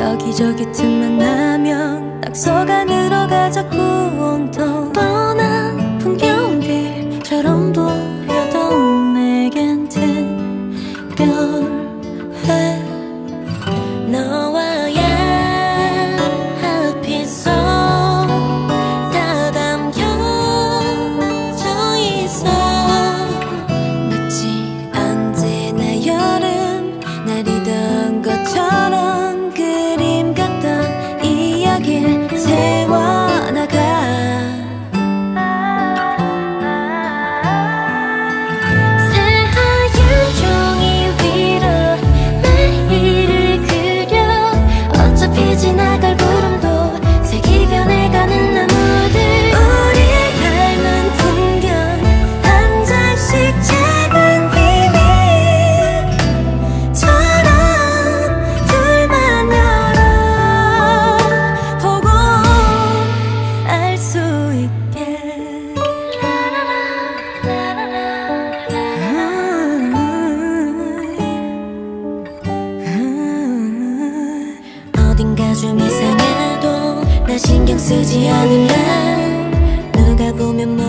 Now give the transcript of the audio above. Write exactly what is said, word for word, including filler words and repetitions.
여기저기 틈만 나면 딱 속안으로 자꾸 온통 뻔한 풍경들처럼 보여도 내겐 특별해. 너와의 햇빛속 다 담겨져 있어. 마치 언제나 여름 날이던 것처럼 그림 같던 이야기를 세워나가. 새하얀 종이 위로 매일을 그려. 어차피 지나갈 구름도 색이 변해가는 나무들. 우리 닮은 풍경 한 장씩 작은 비밀처럼 둘만 열어보고 알 수 있게. 어딘가 좀 이상해도 나 신경 쓰지 않을래. 누가 보면 뭐